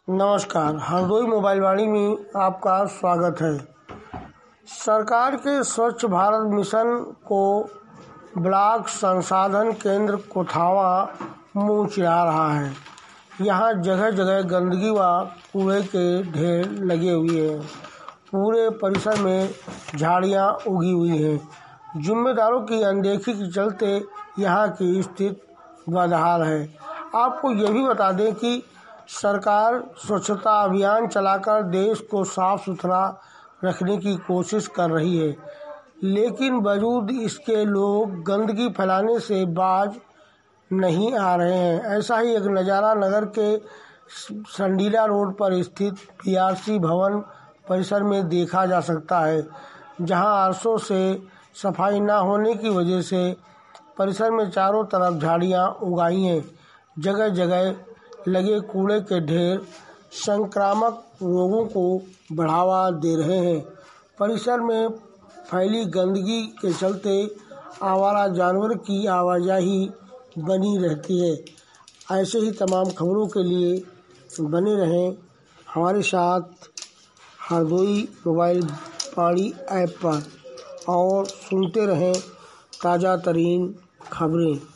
नमस्कार, हरदोई मोबाइल वाणी में आपका स्वागत है। सरकार के स्वच्छ भारत मिशन को ब्लॉक संसाधन केंद्र कोथावा मुँह चिढ़ा रहा है। यहाँ जगह जगह गंदगी व कूड़े के ढेर लगे हुए हैं। पूरे परिसर में झाड़ियाँ उगी हुई हैं। जिम्मेदारों की अनदेखी के चलते यहाँ की स्थिति बदहाल है। आपको ये भी बता दें कि सरकार स्वच्छता अभियान चलाकर देश को साफ सुथरा रखने की कोशिश कर रही है, लेकिन बावजूद इसके लोग गंदगी फैलाने से बाज नहीं आ रहे हैं। ऐसा ही एक नज़ारा नगर के संडीला रोड पर स्थित पीआरसी भवन परिसर में देखा जा सकता है, जहां वर्षों से सफाई न होने की वजह से परिसर में चारों तरफ झाड़ियां उगाई हैं। जगह जगह लगे कूड़े के ढेर संक्रामक रोगों को बढ़ावा दे रहे हैं। परिसर में फैली गंदगी के चलते आवारा जानवर की आवाजाही बनी रहती है। ऐसे ही तमाम खबरों के लिए बने रहें हमारे साथ हरदोई मोबाइल वाणी ऐप पर और सुनते रहें ताज़ा तरीन खबरें।